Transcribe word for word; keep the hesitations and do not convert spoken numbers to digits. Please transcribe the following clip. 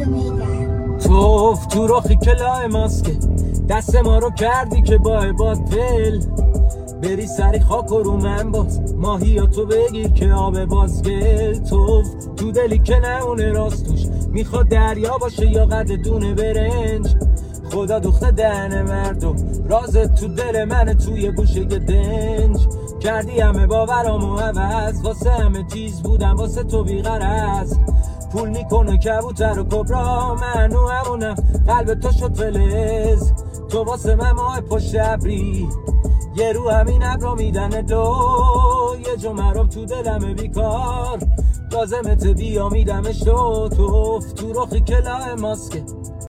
توف تو رخی که لای ماسکه دست ما رو کردی که با باطل بری سری خاک و رو من باز ماهیاتو بگیر که آب بازگل. توف تو دلی که نمونه راست توش میخواد دریا باشه یا قد دونه برنج. خدا دوخته دهن مردم رازت تو دل منه توی گوشه دنج. کردی همه باورامو عوض واسه همه چیز بودم واسه تو بیغرض. پول میکنه کبوتر و کبرا منو همونم قلب تو شد فلز. تو واسه من ماه پشت ابری یه رو همین ابرا میدن دو یه جو مرام تو دلمه بیکار لازمت بیا میدمش تو. توف تو رخی که لای ماسکه